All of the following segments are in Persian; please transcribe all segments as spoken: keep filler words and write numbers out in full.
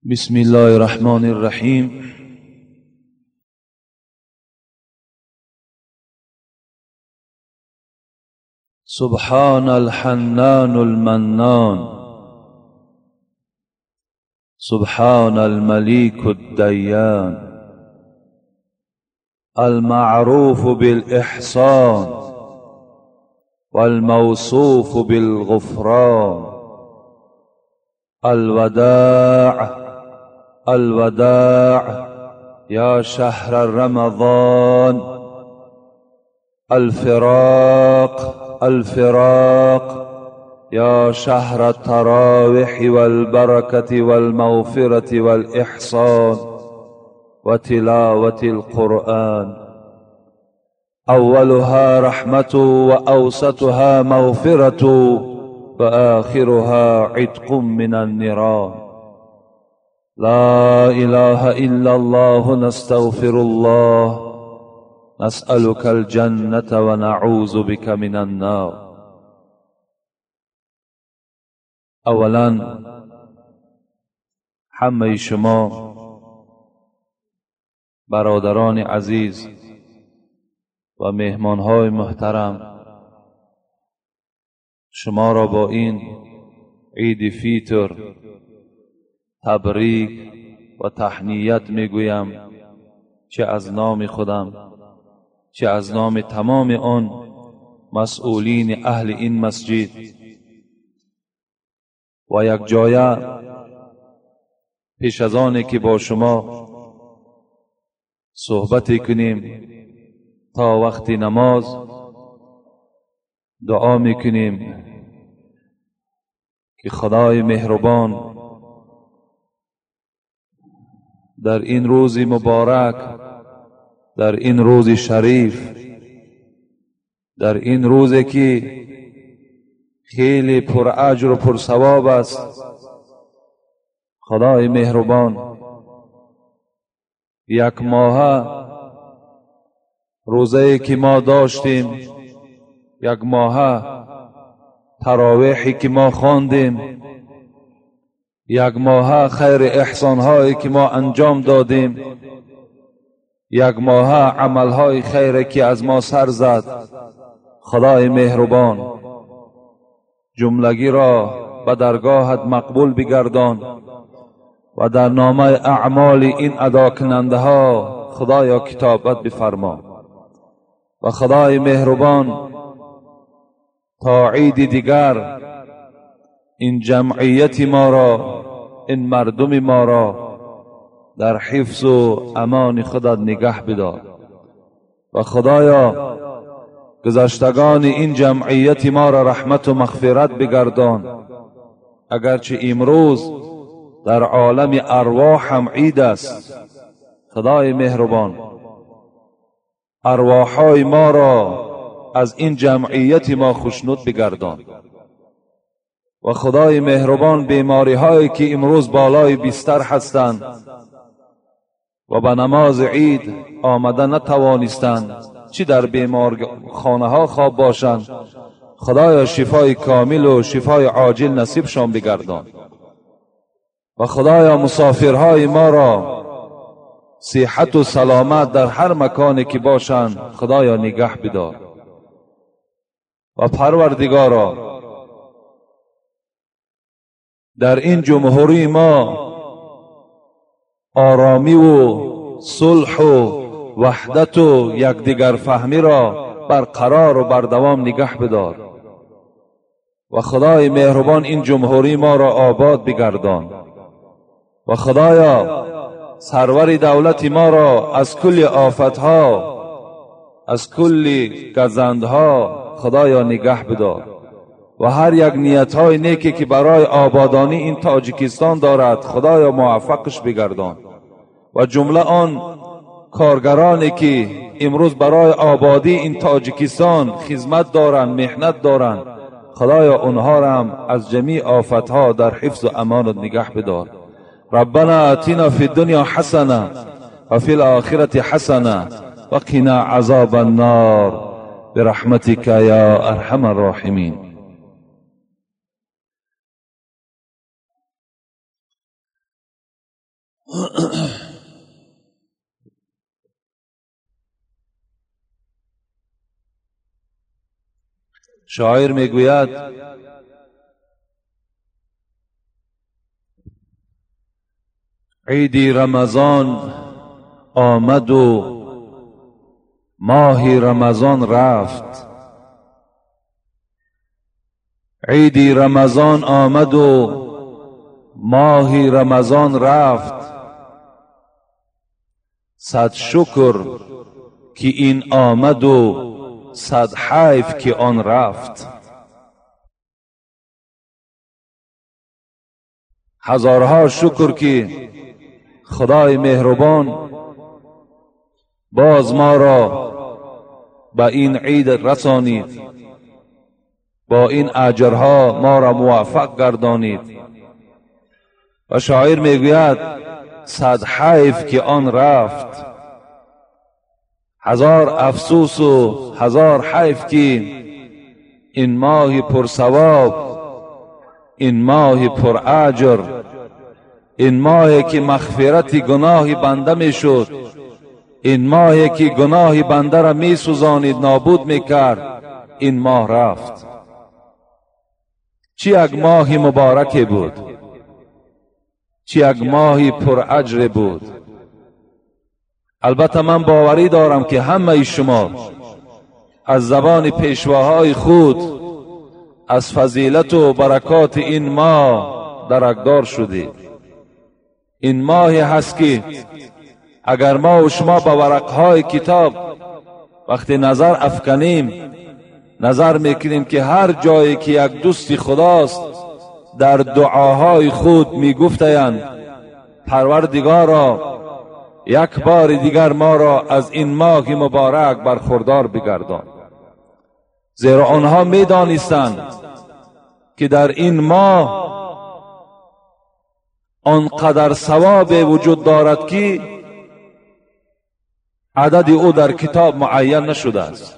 بسم الله الرحمن الرحیم. سبحان الحنان المنان، سبحان المليك الديان، المعروف بالإحسان والموصوف بالغفران، الوداع الوداع يا شهر رمضان، الفراق الفراق يا شهر التراوح والبركة والمغفرة والإحسان وتلاوة القرآن، أولها رحمة وأوسطها مغفرة وآخرها عتق من النيران. لا إله إلا الله، نستغفر الله، نسألك الجنة ونعوذ بك من النار. اولا همه شما برادران عزیز و مهمانهای محترم، شما را با این عید فیطر تبریک و تهنیت میگویم، چه از نام خودم چه از نام تمام آن مسئولین اهل این مسجد. و یک جایه پیش از آنی که با شما صحبت کنیم تا وقت نماز دعا میکنیم که خدای مهربان در این روز مبارک، در این روز شریف، در این روزی که خیلی پر اجر و پر ثواب است، خدای مهربان یک ماه روزه‌ای که ما داشتیم، یک ماه تراویحی که ما خواندیم، یک ماه خیر احسان‌هایی که ما انجام دادیم، یک ماه عمل‌های خیری که از ما سر زد، خدای مهربان جملگی را به درگاهت مقبول بگردان و در نامه اعمال این ادا کننده ها خدایا کتابت بفرما. و خدای مهربان تا عید دیگر این جمعیت ما را، این مردم ما را در حفظ و امان خودت نگه بدار. و خدایا گذشتگان این جمعیت ما را رحمت و مغفرت بگردان. اگرچه امروز در عالم ارواح هم عید است، خدای مهربان ارواحای ما را از این جمعیت ما خوشنود بگردان. و خدای مهربان بیماری هایی که امروز بالای بستر هستند و به نماز عید آمده نتوانستند، چی در بیمار خانه ها خواب باشند، خدایا شفای کامل و شفای عاجل نصیبشان بگردان. و خدایا مسافرهای ما را صحت و سلامت در هر مکانی که باشند خدایا نگه بدار. و پروردگارا در این جمهوری ما آرامی و صلح و وحدت و یکدیگر فهمی را برقرار و بردوام نگه بدار. و خدای مهربان این جمهوری ما را آباد بگردان. و خدایا سرور دولت ما را از کل آفتها، از کل گزندها خدایا نگه بدار. و هر یک نیتهای نیکی که برای آبادانی این تاجیکستان دارد خدایا موفقش بگردان. و جمله آن کارگرانی که امروز برای آبادی این تاجیکستان خدمت دارند، محنت دارند، خدایا اونها را هم از جمیع آفتها در حفظ و امانت نگه بدار. ربنا آتنا فی الدنیا حسنه و فی الاخره حسنه و قنا عذاب النار برحمتك یا ارحم الراحمین. شاعر میگوید عیدی رمضان آمد و ماهی رمضان رفت. عیدی رمضان آمد و ماهی رمضان رفت. صد شکر که این آمد و صد حیف که آن رفت. هزارها شکر که خدای مهربان باز ما را به این عید رسانید، با این اجرها ما را موفق گردانید. و شاعر میگوید صد حیف که آن رفت. هزار افسوس و هزار حیف که این ماه پر ثواب، این ماه پر اجر، این ماهی که مغفرت گناه بنده میشد، این ماهی که گناه بنده را می سوزانید، نابود میکرد، این ماه رفت. چی یک ماه مبارک بود، چی یک ماه پر اجر بود. البته من باوری دارم که همه شما از زبان پیشواهای خود از فضیلت و برکات این ماه درکدار شدید. این ماهی هست که اگر ما و شما به ورقهای کتاب وقتی نظر افکنیم، نظر میکنیم که هر جایی که یک دوست خداست در دعاهای خود میگفتند پروردگارا یک بار دیگر ما را از این ماه مبارک برخوردار بگردان. زیرا آنها میدانستند که در این ماه آنقدر ثواب وجود دارد که عدد او در کتاب معین نشده است.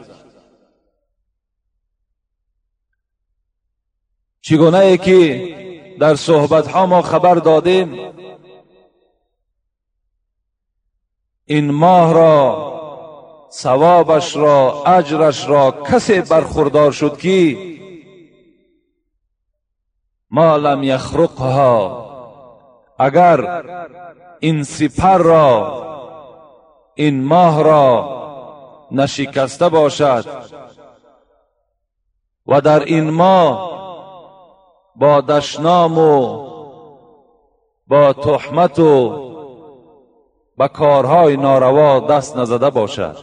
چگونه ای که در صحبت ها ما خبر دادیم، این ماه را ثوابش را اجرش را کسی برخوردار شد که ما لم یخرقها، اگر این سپر را این ماه را نشکسته باشد و در این ماه با دشنام و با تهمت و با کارهای ناروا دست نزده باشد.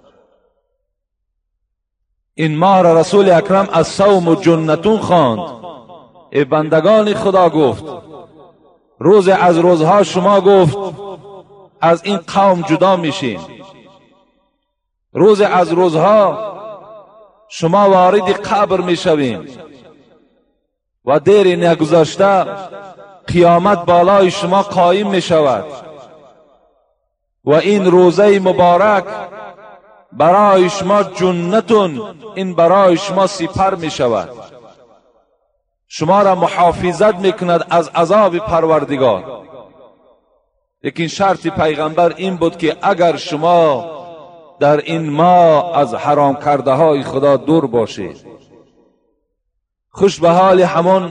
این ماه را رسول اکرم از صوم جنتون خواند. ای بندگان خدا گفت روز از روزها شما گفت از این قوم جدا میشین، روز از روزها شما وارد قبر میشوین و دیر نگذشته قیامت بالای شما قائم میشود و این روزه مبارک برای شما جنتون، این برای شما سپر میشود، شما را محافظت میکند از عذاب پروردگار. لیکن شرط پیغمبر این بود که اگر شما در این ماه از حرام کرده های خدا دور باشید. خوش به حال همون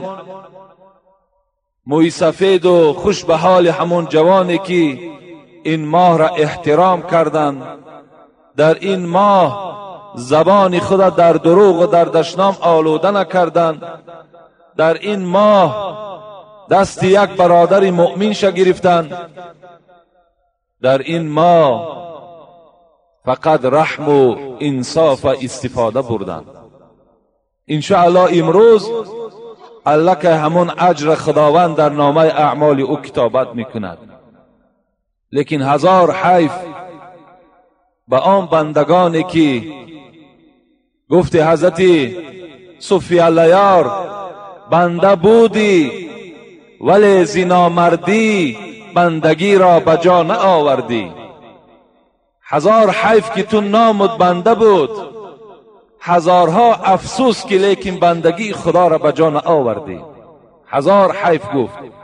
موی سفید و خوش به حال همون جوانی که این ماه را احترام کردند، در این ماه زبان خدا در دروغ و در دشنام آلوده نکردند، در این ماه دست یک برادر مؤمن شا گرفتند، در این ماه فقط رحم و انصاف و استفاده بردند. انشاءالله امروز الله که همون اجر خداوند در نامه اعمال او کتابت میکند. لیکن هزار حیف به آن بندگانی که گفت حضرت صوفی علیار بنده بودی ولی زنا مردی بندگی را بجا نه آوردی. هزار حیف که تو نامت بنده بود، هزارها افسوس که لیکن بندگی خدا را بجا نه آوردی. هزار حیف گفت.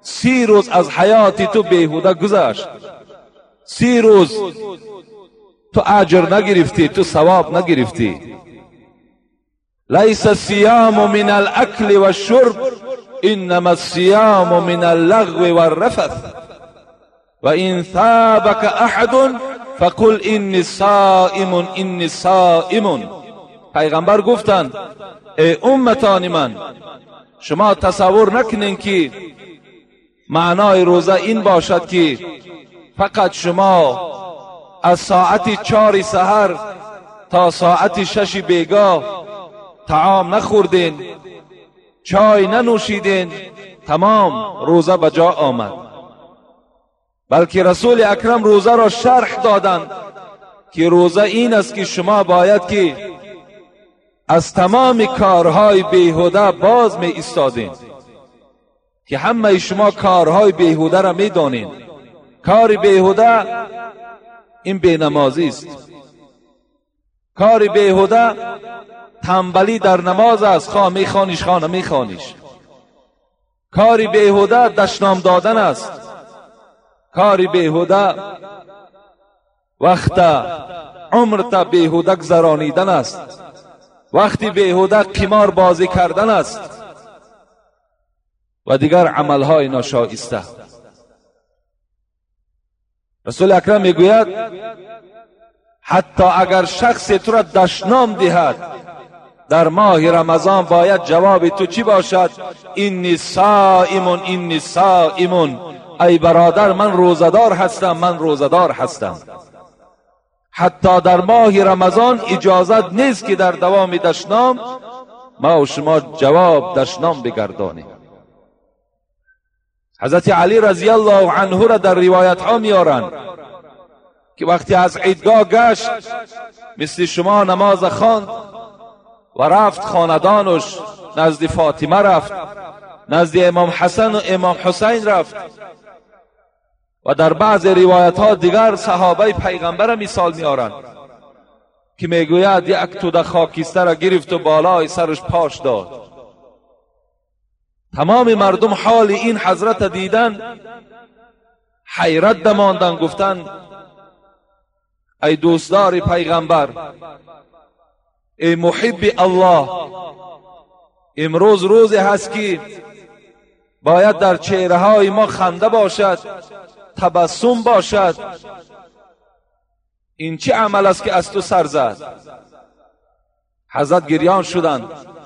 سی روز از حیاتی تو بیهوده گذشت، سی روز تو اجر نگرفتی، تو ثواب نگرفتی. لیس الصیام من الاکل والشرب انما الصیام من اللغو والرفث و ان ثابك احد فقل انی صائم انی صائم. پیغمبر گفتند ای امتان من، شما تصور نکنین که معنای روزه این باشد که فقط شما از ساعت چار سحر تا ساعت شش بیگاه طعام نخوردین، چای ننوشیدین، تمام روزه به جا آمد. بلکه رسول اکرم روزه را شرح دادند که روزه این است که شما باید که از تمام کارهای بیهوده باز می ایستادین، که همه شما کارهای بیهوده را می دانین. کار بیهوده این بینمازی است، کار بیهوده تنبلی در نماز است، خواه می خوانیش خواه نمی خوانیش. کار بیهوده دشنام دادن است، کار بیهوده وقت عمرت بیهوده گذرانیدن است، وقتی بیهوده قمار بازی کردن است و دیگر عملهای ناشایسته. رسول اکرم میگوید حتی اگر شخص تو را دشنام دهد در ماه رمضان باید جواب تو چی باشد؟ اینی صائم اینی صائم. ای برادر من روزدار هستم، من روزدار هستم. حتی در ماه رمضان اجازت نیست که در دوام دشنام ما و شما جواب دشنام بگردانیم. حضرت علی رضی الله عنه را در روایت ها میارن که وقتی از عیدگاه گشت مثل شما نماز خواند و رفت خاندانش، نزد فاطمه رفت، نزد امام حسن و امام حسین رفت و در بعض روایت ها دیگر صحابه پیغمبر مثال میارن که میگوید یک توده خاکستر را گرفت و بالای سرش پاش داد. تمام مردم حال این حضرت دیدن حیرت دماندن، گفتن ای دوستدار پیغمبر، ای محب الله، امروز روزی هست که باید در چهره های ما خنده باشد، تبسم باشد. این چه عمل است که از تو سر زد؟ حضرت گریان شدند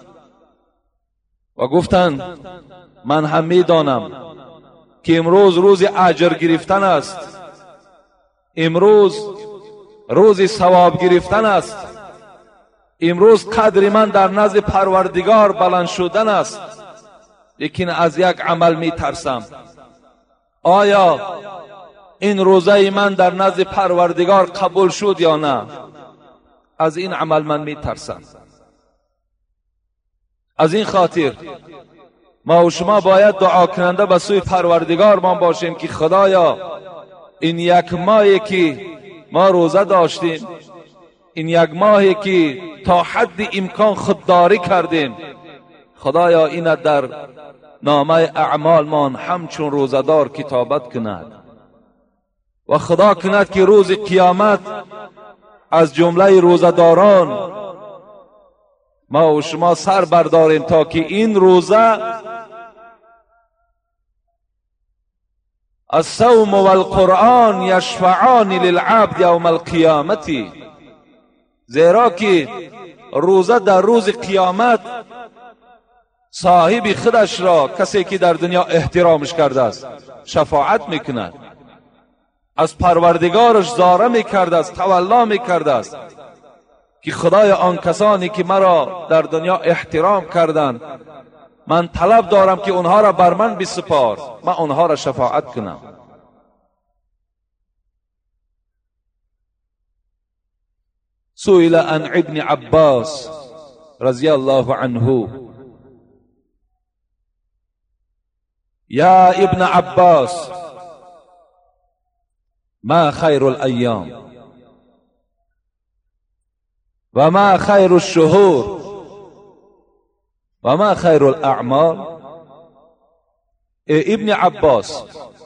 و گفتند من هم میدانم که امروز روز اجر گرفتن است، امروز روز ثواب گرفتن است، امروز قدر من در نزد پروردگار بلند شدن است، لیکن از یک عمل می ترسم. آیا این روزه من در نزد پروردگار قبول شد یا نه؟ از این عمل من می ترسم. از این خاطر ما و شما باید دعا کننده به سوی پروردگار ما باشیم که خدایا این یک ماهی که ما روزه داشتیم، این یک ماهی که تا حد امکان خودداری کردیم، خدایا این در نامه اعمال مان همچون روزدار کتابت کند و خدا کند که روز قیامت از جمله روزداران ما و شما سر برداریم تا که این روزه الصوم والقرآن یشفعان للعبد یوم القیامت. زیرا که روزه در روز قیامت صاحب خودش را، کسی که در دنیا احترامش کرده است، شفاعت میکند، از پروردگارش زاره میکرده است، تولا میکرده است که خدای آن کسانی که مرا در دنیا احترام کردند من طلب دارم که اونها را بر من بسپار، من اونها را شفاعت کنم. سئل عن ابن عباس رضی الله عنه یا ابن عباس ما خیر الایام و ما خیر الشهور و ما خیر الاعمال؟ ای ابن عباس.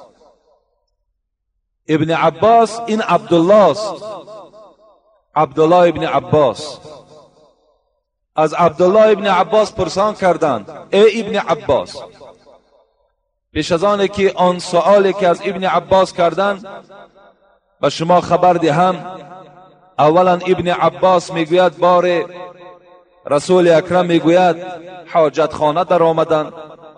ابن عباس این عبدالله است، عبدالله ابن عباس. از عبدالله ابن عباس پرسان کردند ای ابن عباس. پیش از آن که آن سؤالی که از ابن عباس کردند و شما خبر دهم، اولا ابن عباس میگوید بار رسول اکرم میگوید حاجت خانه در آمدند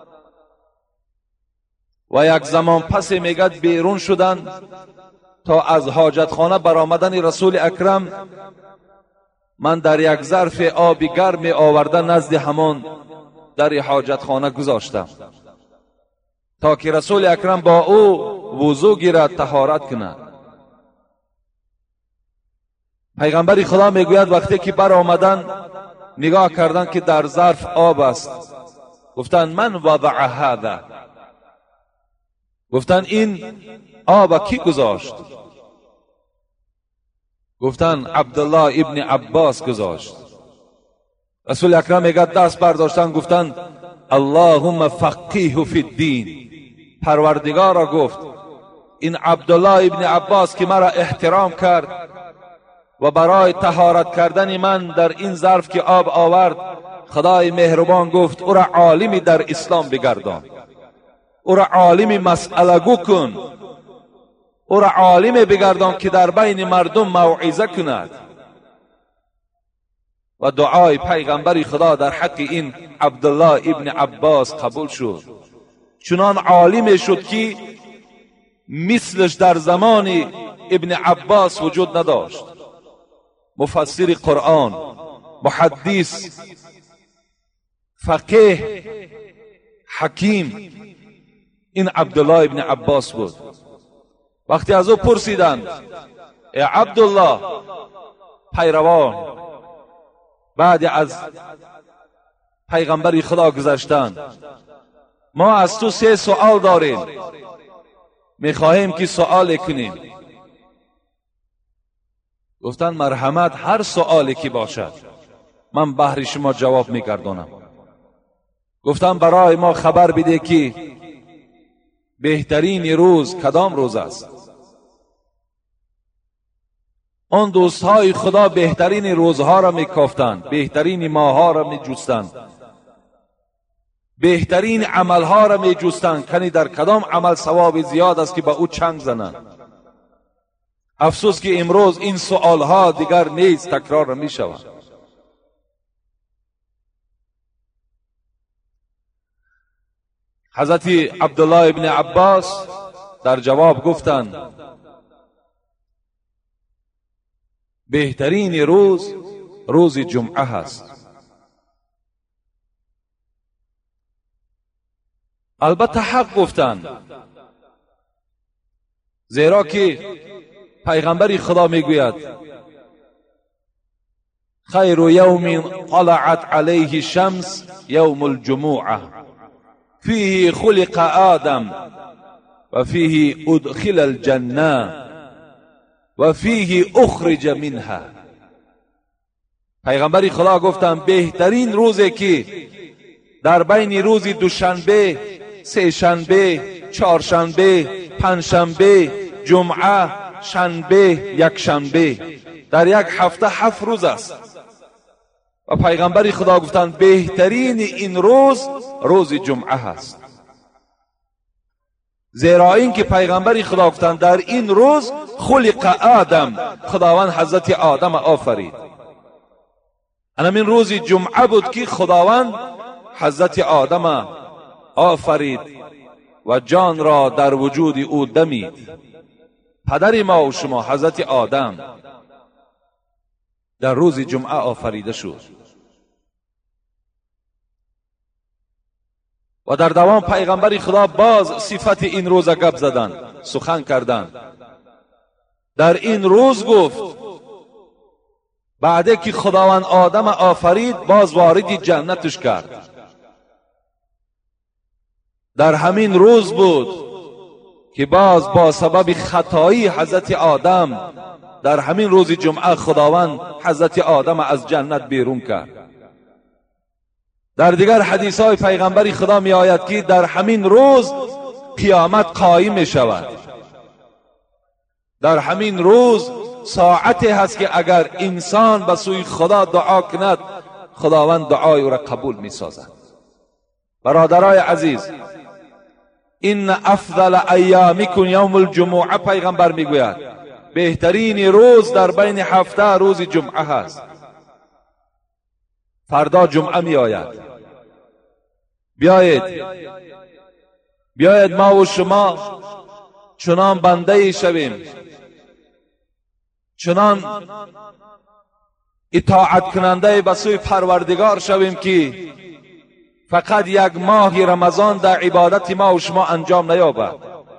و یک زمان پس میگد بیرون شدند تا از حاجت خانه برآمدن رسول اکرم من در یک ظرف آب گرم آورده نزد همان در حاجت خانه گذاشتم تا که رسول اکرم با او وضو گیرد، طهارت کند. پیغمبر خدا میگوید وقتی که بر آمدن نگاه کردن که در ظرف آب است، گفتن من وضع هذا، گفتن این آب کی گذاشت؟ گفتن عبدالله ابن عباس گذاشت. رسول اکرم میگه دست برداشتن گفتن اللهم فقیه فی الدین، پروردگارا گفت این عبدالله ابن عباس که مرا احترام کرد و برای طهارت کردن من در این ظرف که آب آورد، خدای مهربان گفت او را عالمی در اسلام بگردان، او را عالمی مسئله گو کن، او را عالمی بگردان که در بین مردم موعظه کند. و دعای پیغمبر خدا در حق این عبدالله ابن عباس قبول شد. چنان عالمی شد که مثلش در زمان ابن عباس وجود نداشت. مفسر قرآن، محدث، فقیه، حکیم، این عبدالله ابن عباس بود. وقتی از او پرسیدند ای عبدالله، پیروان بعد از پیغمبر خدا گذشتن، ما از تو سه سوال داریم، میخواهیم که سوال کنیم. گفتن مرحمت، هر سوالی که باشد من بهر شما جواب میگردانم. گفتن برای ما خبر بده که بهترین روز کدام روز است؟ آن دوستهای خدا بهترین روزها را میکافتند، بهترین ماهها را میجستند، بهترین عملها را میجستند، کنی در کدام عمل ثواب زیاد است که با او چنگ زنند. افسوس که امروز این سوالها دیگر نیز تکرار میشوند. حضرت عبدالله ابن عباس در جواب گفتند بهترین روز روز جمعه هست. البته حق گفتند، زیرا که پیغمبر خدا میگوید خیر یوم طلعت علیه شمس یوم الجمعه فیه خلق آدم و فیه ادخل الجنه و فیه اخرج منها. پیغمبر خدا گفتند بهترین روزی که در بین روز دوشنبه، سه شنبه، چهارشنبه، پنجشنبه، جمعه، شنبه، یک شنبه، در یک هفته هفت روز است. و پیغمبر خدا گفتند بهترین این روز روز جمعه هست. زیرا این که پیغمبر خدا گفتند در این روز خلق آدم، خداوند حضرت آدم آفرید. همین روز جمعه بود که خداوند حضرت آدم آفرید و جان را در وجود او دمید. پدر ما و شما حضرت آدم در روز جمعه آفریده شد. و در دوام پیغمبر خدا باز صفت این روز گپ زدند، سخن کردند. در این روز گفت بعد که خداوند آدم آفرید باز وارد جنتش کرد. در همین روز بود که باز با سبب خطایی حضرت آدم در همین روز جمعه خداوند حضرت آدم از جنت بیرون کرد. در دیگر حدیث های پیغمبر خدا می آید که در همین روز قیامت قائم می شود. در همین روز ساعتی هست که اگر انسان به سوی خدا دعا کند خداوند دعای او را قبول می سازد. برادرای عزیز، این افضل ایامکم یوم الجمعه، پیغمبر میگوید بهترین روز در بین هفته روز جمعه هست. فردا جمعه می آید. بیایید بیایید ما و شما چنان بنده شویم، چنان اطاعت کننده به سوی پروردگار شویم که فقط یک ماه رمضان در عبادت ما و شما انجام نیابد.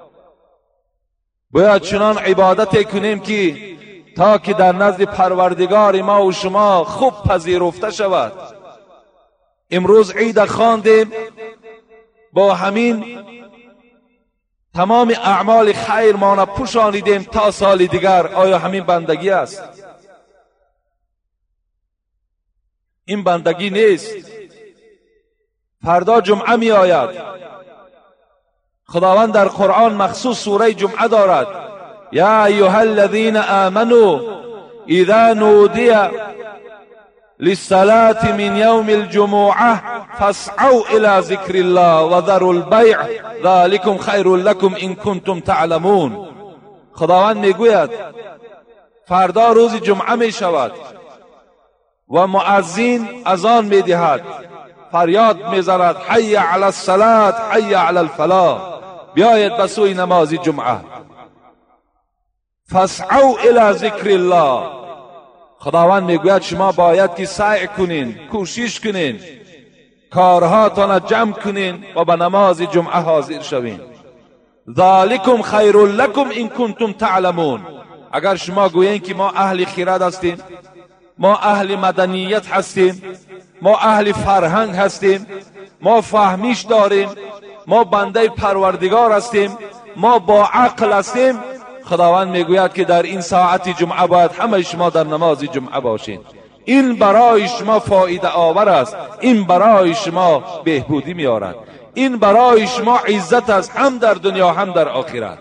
باید چنان عبادت کنیم که تا که در نزد پروردگار ما و شما خوب پذیرفته شود. امروز عید خواندیم، با همین تمام اعمال خیر ما پوشانیدیم تا سال دیگر. آیا همین بندگی است؟ این بندگی نیست. فردا جمعه می آید. خداوند در قرآن مخصوص سوره جمعه دارد: یا ایها الذین آمنوا اذا نودی للصلاة من یوم الجمعه فاسعوا الى ذکر الله و ذروا البیع ذلکم خیر لکم ان کنتم تعلمون. خداوند میگوید فردا روز جمعه می شود و مؤذن اذان می دهد، فریاد می زند حی علی الصلاة حی علی الفلاح، بیایید به سوی نماز جمعه. فاسعوا الی ذکر الله. خداوند میگوید شما باید که سعی کنین، کوشش کنین، کارهاتان جمع کنین و به نماز جمعه حاضر شوین. ذالکم خیر لکم ان کنتم تعلمون. اگر شما گویین که ما اهل خرد هستیم، ما اهل مدنیت هستیم، ما اهل فرهنگ هستیم، ما فهمیش داریم، ما بنده پروردگار هستیم، ما با عقل هستیم، خداوند میگوید که در این ساعت جمعه باید همه شما در نماز جمعه باشین. این برای شما فایده آور است، این برای شما بهبودی میارد، این برای شما عزت است، هم در دنیا هم در آخرت.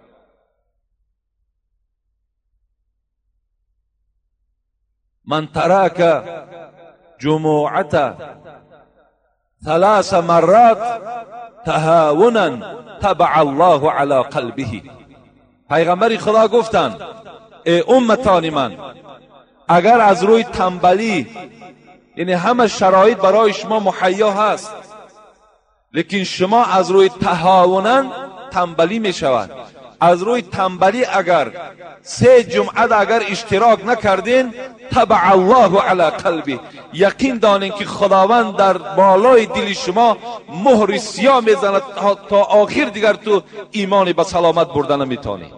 من ترک جمعه ثلاث مرات تهاونا تبع الله على قلبه. پیغمبر خدا گفتند ای امتان من، اگر از روی تنبلی، یعنی همه شرایط برای شما مهیا هست، لیکن شما از روی تهاونا تنبلی می شود، از روی تنبلی اگر سه جمعه اگر اشتراک نکردین، تبع الله علی قلبی، یقین دانین که خداوند در بالای دل شما مهر سیاه میزند تا آخر دیگر تو ایمان به سلامت بردن نمیتونی.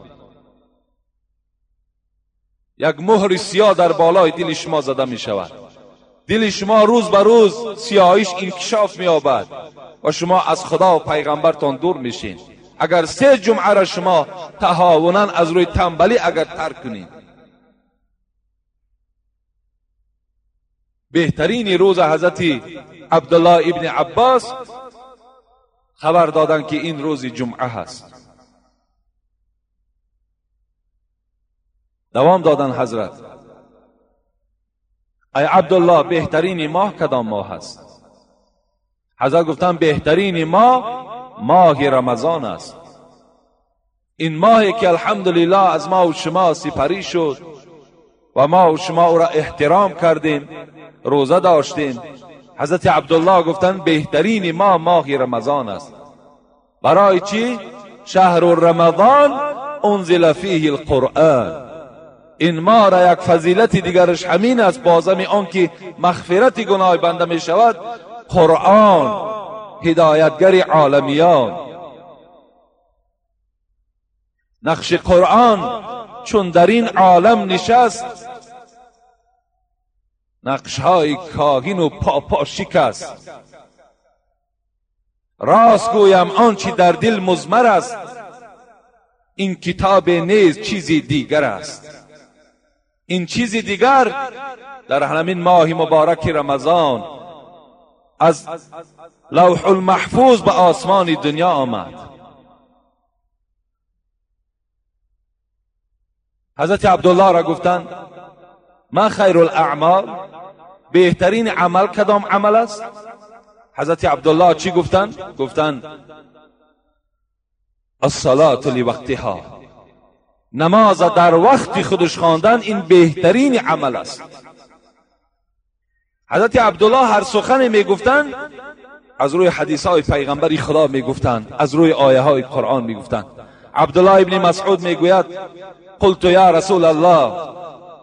یک مهر سیاه در بالای دل شما زده می شود، دل شما روز به روز سیاهیش انکشاف می یابد و شما از خدا و پیغمبرتان دور میشین. اگر سه جمعه را شما تهاونا از روی تنبلی اگر ترک کنید. بهترین روز حضرت عبدالله ابن عباس خبر دادن که این روز جمعه هست. دوام دادن حضرت: ای عبدالله، بهترین ماه کدام ماه هست؟ حضرت گفتن بهترین ماه ماه رمضان است. این ماهی که الحمدلله از ما و شما سپری شد و ما و شما او را احترام کردیم، روزه داشتیم. حضرت عبدالله گفتن بهترین ماه ماه رمضان است. برای چی؟ شهر رمضان انزل فیه القرآن. این ماه را یک فضیلت دیگرش همین است، بازم آن که مغفرت گناه بنده می شود. قرآن هدایتگر عالمیان، نقش قرآن چون در این عالم نشست، نقش های کاهین و پاپا شکست. راست گویم آنچه در دل مضمر است، این کتاب نیز چیزی دیگر است. این چیزی دیگر در همین ماه مبارک رمضان از لوح المحفوظ به آسمان دنیا آمد. حضرت عبدالله را گفتند ما خیر الاعمال، بهترین عمل کدام عمل است؟ حضرت عبدالله چی گفتند؟ گفتند الصلاة لوقتها، نماز در وقت خودش خواندن این بهترین عمل است. حضرت عبدالله هر سخنی میگفتند از روی حدیث های پیغمبری خدا میگفتند، از روی آیه های قرآن میگفتند. عبدالله ابن مسعود میگوید قلت یا رسول الله،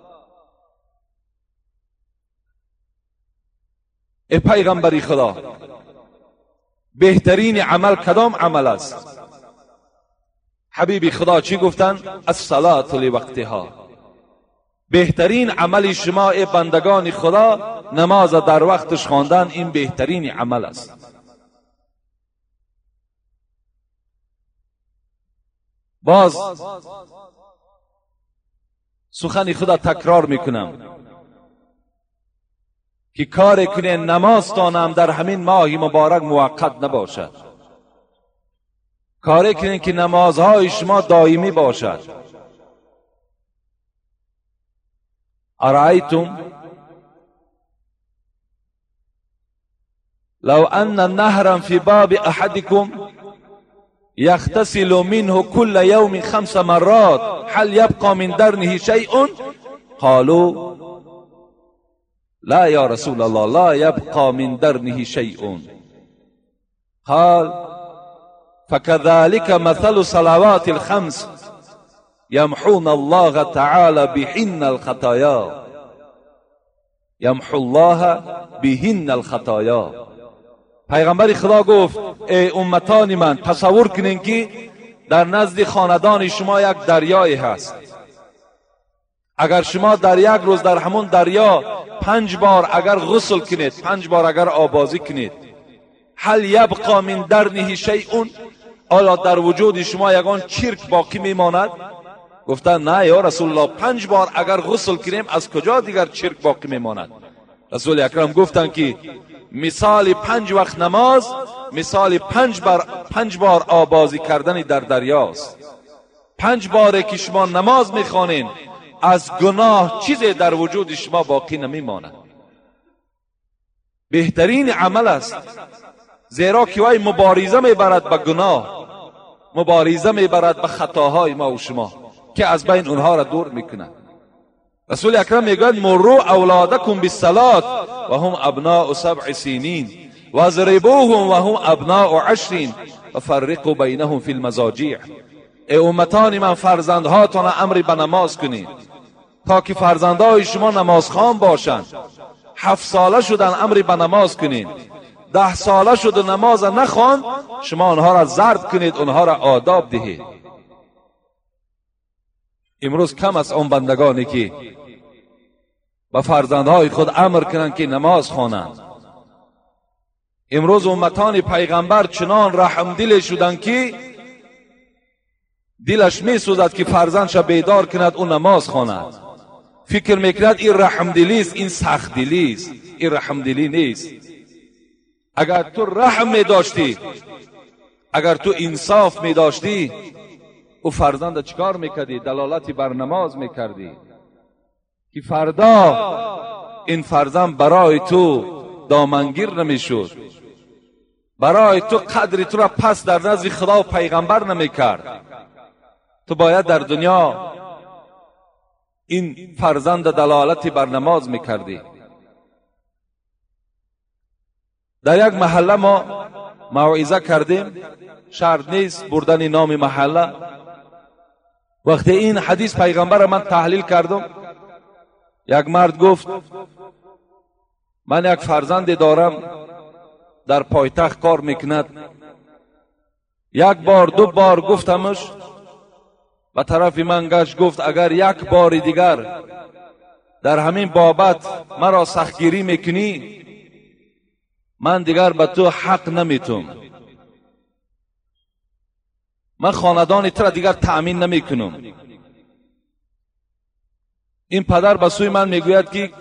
ای پیغمبری خدا، بهترین عمل کدام عمل است؟ حبیب خدا چی گفتند؟ الصلاة لوقتها، بهترین عمل شما ای بندگان خدا نماز در وقتش خواندن، این بهترین عمل است. باز سخن خدا تکرار میکنم که کار کنه نماز تانم در همین ماهی مبارک موقت نباشد، کار کنه که نمازهای شما دائمی باشد. ارایتم لو ان نهرا في باب احدكم يغتسل منه كل يوم خمس مرات هل يبقى من درنه شيء؟ قالوا لا يا رسول الله لا يبقى من درنه شيء. قال فكذلك مثل صلوات الخمس يمحون الله تعالى بهن الخطايا، يمحو الله بهن الخطايا. پیغمبر خدا گفت ای امتان من، تصور کنین که در نزد خاندان شما یک دریای هست. اگر شما در یک روز در همون دریا پنج بار اگر غسل کنید، پنج بار اگر آبازی کنید، هل یبقى من درنه شیء، آیا در وجود شما یگان چرک باقی میماند؟ گفتن نه یا رسول الله، پنج بار اگر غسل کنیم از کجا دیگر چرک باقی میماند؟ رسول اکرم گفتن که مثال پنج وقت نماز مثال پنج بار پنج بار آبازی کردن در دریاست. پنج باره که شما نماز میخوانین از گناه چیزی در وجود شما باقی نمیماند. بهترین عمل است، زیرا که وای مبارزه میبرد با گناه، مبارزه میبرد با خطاهای ما و شما که از بین اونها را دور میکنه. رسول اکرم میگوید مروا اولادکم بالصلاة و هم ابناء سبع سنین و ضربوهم و هم ابناء عشر و فرقوا بینهم فی المضاجع. ای امتان من، فرزندهاتان امر به نماز کنید تا که فرزندهای شما نمازخوان باشند. هفت ساله شدن امر به نماز کنید، ده ساله شد نماز نخوان، شما آنها را ضرب کنید، آنها را آداب دهید. امروز کم است آن بندگانی که به فرزندهای خود امر کنند که نماز خوانند. امروز امتان پیغمبر چنان رحم دل شدند که دلش می سوزد که فرزندش بیدار کند او نماز خواند. فکر میکند این رحم دلی است، این سخت دلی است. این رحم دلی نیست. اگر تو رحم می داشتی، اگر تو انصاف می داشتی، او فرزند چیکار میکردی؟ دلالتی بر نماز میکردی که فردا این فرزند برای تو دامنگیر نمیشد، برای تو قدر تو را پس در نزد خدا و پیغمبر نمیکرد. تو باید در دنیا این فرزند دلالتی بر نماز میکردی. در یک محله ما موعظه کردیم، شرط نیست بردن نام محله. وقتی این حدیث پیغمبر من تحلیل کردم، یک مرد گفت من یک فرزند دارم در پایتخت کار میکند. یک بار دو بار گفتمش، به طرف من گشت گفت اگر یک بار دیگر در همین بابت مرا سختگیری میکنی، من دیگر به تو حق نمیتم، من خاندان تو را دیگر تأمین نمیکنم. این پدر به سوی من میگوید که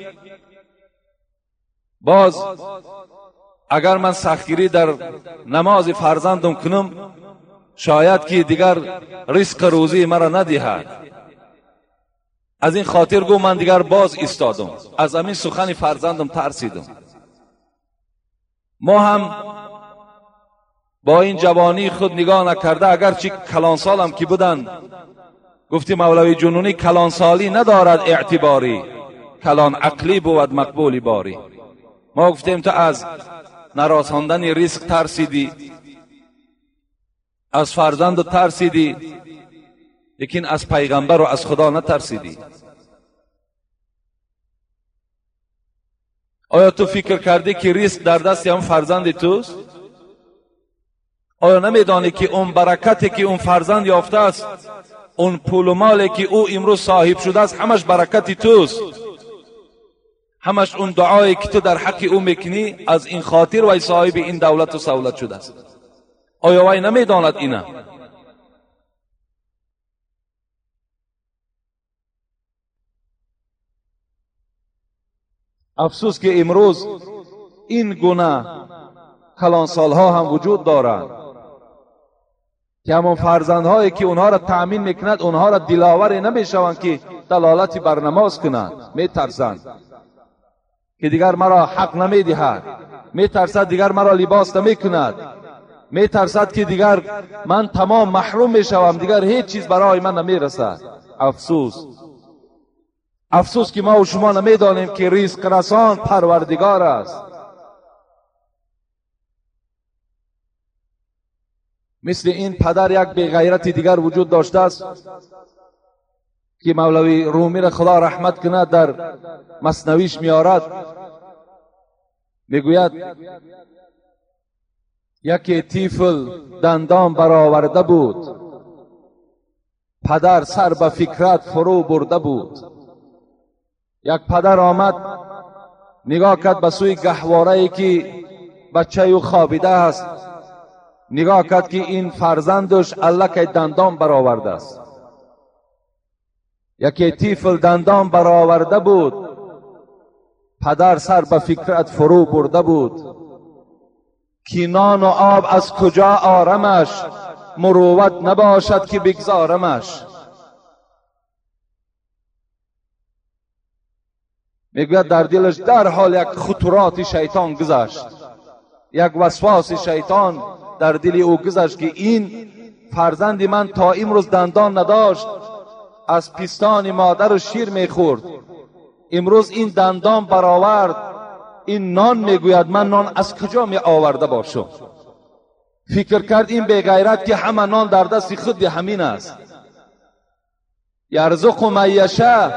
باز اگر من سختگیری در نماز فرزندم کنم، شاید که دیگر رزق روزی مرا ندهد. از این خاطر گو من دیگر باز ایستادم، از همین سخن فرزندم ترسیدم. ما هم با این جوانی خود نگاه نکرده، اگرچه کلان سالم که بودن، گفتی مولوی جنونی کلان سالی ندارد اعتباری، کلان عقلی بود مقبولی باری. ما گفتیم تو از نرساندن ریسک ترسیدی، از فرزند ترسیدی، لیکن از پیغمبر و از خدا نترسیدی. آیا تو فکر کردی که ریسک در دست هم فرزند توست؟ آیا نمیدانی که اون برکتی که اون فرزند یافته است، اون پول و مالی که او امروز صاحب شده است، همش برکتی توست، همش اون دعایی که تو در حق او میکنی از این خاطر وی صاحب این دولت و سهولت شده است. آیا وی نمیداند اینا؟ افسوس که امروز این گونه کلانسالها هم وجود دارند که همون فرزندهایی که اونها را تأمین میکند اونها را دلاوری نمیشوند که دلالتی بر نماز کنند، میترسند که دیگر مرا حق نمیدهد، میترسد دیگر مرا لباس نمیکند، میترسد که دیگر من تمام محروم میشوم، دیگر هیچ چیز برای من نمیرسد. افسوس افسوس که ما و شما نمیدانیم که رزق رسان پروردگار است. مثل این پدر یک بی غیرت دیگر وجود داشته است که مولوی رومی را خدا رحمت کند در مثنویش میارد، میگوید یکی طفل دندان برآورده بود، پدر سر به فکرت فرو برده بود. یک پدر آمد نگاه کرد به سوی گهواره ای که بچه او خوابیده است، نگاه کرد که این فرزندش الکی دندان برآورده است. یکی طفل دندان برآورده بود، پدر سر به فکرت فرو برده بود. کی نان و آب از کجا آرمش، مروت نباشد که بگذارمش. میگوید در دلش در حال یک خطرات شیطان گذشت، یک وسواس شیطان در دل او گذشت که این فرزند من تا امروز دندان نداشت، از پیستان مادر شیر میخورد، امروز این دندان برآورد، این نان میگوید من نان از کجا می آورده باشم. فکر کرد این بی غیرت که همه نان در دست خود همین است. یرزق من یشاء،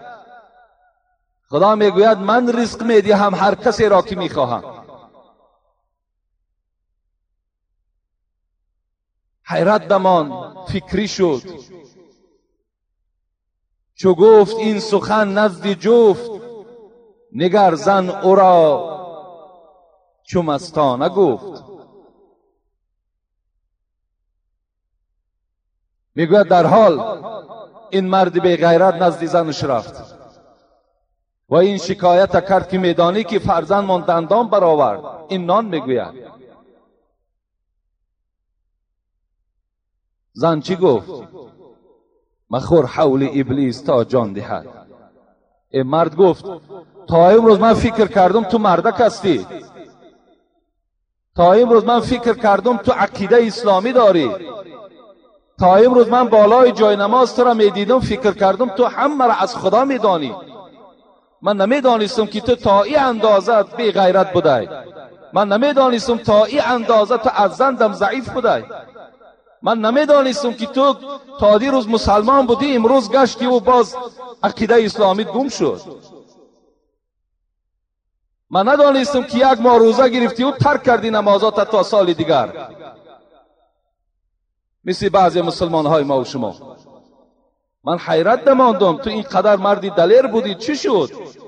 خدا میگوید من رزق میدهم هر کسی را که میخواهم. حیرت بمان فکری شد، چو گفت این سخن نزد جفت، نگر زن او را چو مستانه گفت. میگوید در حال این مرد بی غیرت نزد زنش رفت و این شکایت کرد که میدانی که فرزند من دندان برآورد، این نان میگوید. زن چی گفت؟ مخور حول ابلیس تا جان دهد. این مرد گفت تا امروز من فکر کردم تو مردک هستی، تا امروز من فکر کردم تو عقیده اسلامی داری، تا امروز من بالای جای نماز تو را میدیدم فکر کردم تو همه را از خدا میدانی. من نمیدانستم که تو تا این اندازه بی غیرت بودی، من نمیدانستم تا این اندازه تو از زندم ضعیف بودی، من نمیدانستم که تو تا دیروز مسلمان بودی امروز گشتی و باز عقیده اسلامی گم شد. من ندانستم که یک ماه روزه گرفتی و ترک کردی نمازات تا سال دیگر، مثل بعضی مسلمان های ما و شما. من حیرت نماندم تو این قدر مردی دلیر بودی، چی شد؟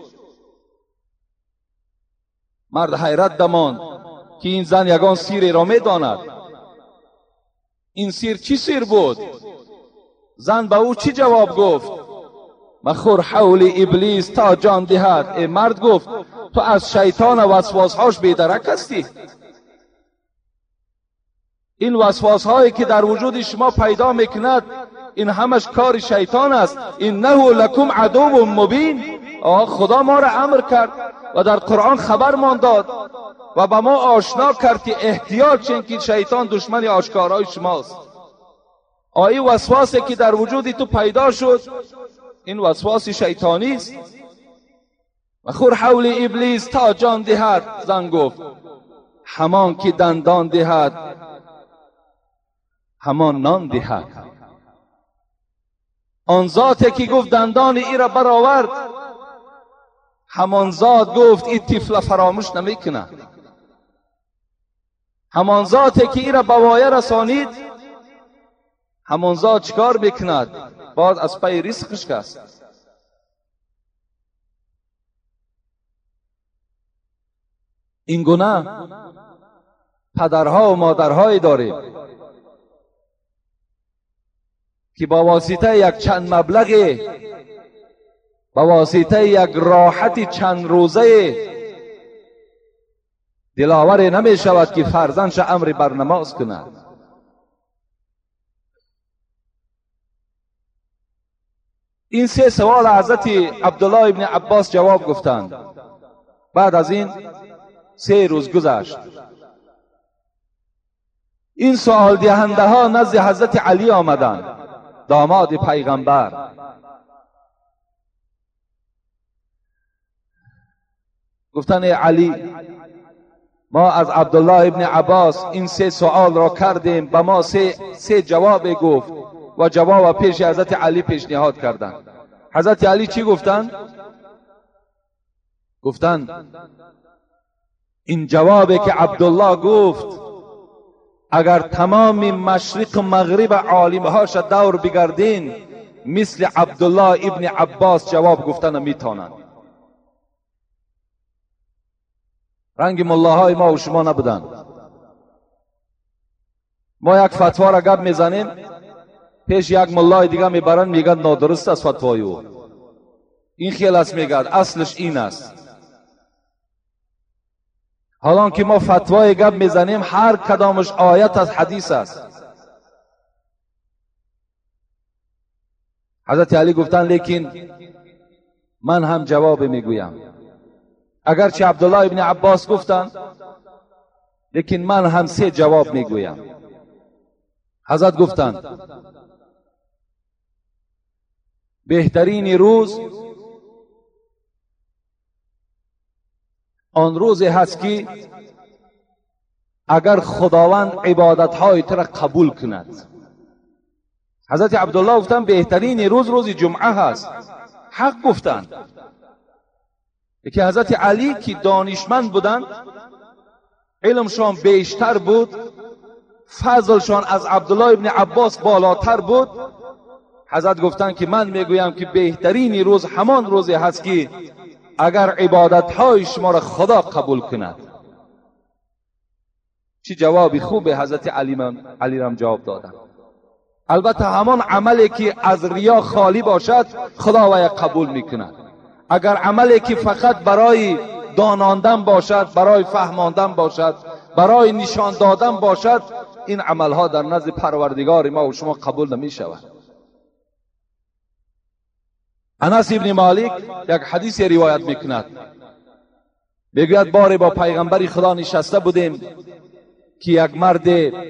مرد حیرت نماند که این زن یگان سیری را میداند. این سیر چی سیر بود؟ زن به او چی جواب گفت؟ مخور حول ابلیس تا جان دهد. ای مرد گفت تو از شیطان و وسواسهاش بیدرک هستی. این وسواس هایی که در وجود شما پیدا میکند این همش کار شیطان است. انه لکم عدو مبین. خدا ما را امر کرد و در قرآن خبر مان داد و به ما آشنا کرد که احتیاط چین که شیطان دشمن آشکارای شماست. آیه وسواسی که در وجود تو پیدا شد این وسواس شیطانی است. و خور حول ابلیس تا جان دهد، زن گفت همان که دندان دهد همان نان دهد. آن ذاتی که گفت دندان ای را برآورد، همان ذات گفت این طفل فراموش نمیکنه. همان ذاتی که ای را به وایه رسانید، همان ذات چیکار بکند؟ باز از پی رزقش است. این گونه پدرها و مادرهایی داریم که با واسطه یک چند مبلغ، با واسطه یک راحت چند روزه دلاور نمی شود که فرزندش امر بر نماز کند. این سه سوال حضرت عبدالله ابن عباس جواب گفتند. بعد از این سه روز گذشت. این سوال دهنده ها نزد حضرت علی آمدند، داماد پیغمبر. گفتن علی، ما از عبدالله ابن عباس این سه سوال را کردیم، به ما سه, سه جواب گفت و جواب پیش حضرت علی پیشنهاد کردند. حضرت علی چی گفتند؟ گفتند این جوابی که عبدالله گفت اگر تمام مشرق و مغرب عالمهاش دور بگردین مثل عبدالله ابن عباس جواب گفتن میتونند. رنگ ملاهای ما و شما نبودن. ما یک فتوا را گپ میزنیم، پیش یک ملای دیگه میبرن میگن نادرست است فتوای او. این خیال است میگد اصلش این است. حالا که ما فتوای گپ میزنیم هر کدامش آیت از حدیث است. حضرت علی گفتن لیکن من هم جواب میگویم. اگرچه عبدالله ابن عباس گفتن لیکن من هم سه جواب میگویم. حضرت گفتند بهترین روز آن روزی هست که اگر خداوند عبادتهای تو را قبول کند. حضرت عبدالله گفتن بهترین روز روز جمعه هست. حق گفتند. که حضرت علی که دانشمند بودند، علمشان بیشتر بود، فضلشان از عبدالله ابن عباس بالاتر بود. حضرت گفتند که من میگویم که بهترین روز همان روزی هست که اگر عبادتهای شما را خدا قبول کند. چی جوابی خوبه حضرت علی من علی رام جواب دادن. البته همان عملی که از ریا خالی باشد خدا وی قبول میکند. اگر عملی که فقط برای داناندن باشد، برای فهماندن باشد، برای نشان دادن باشد، این عملها در نزد پروردگار ما و شما قبول نمی شود. انس ابن مالک یک حدیث روایت میکند، میگوید باری با پیغمبر خدا نشسته بودیم که یک مرد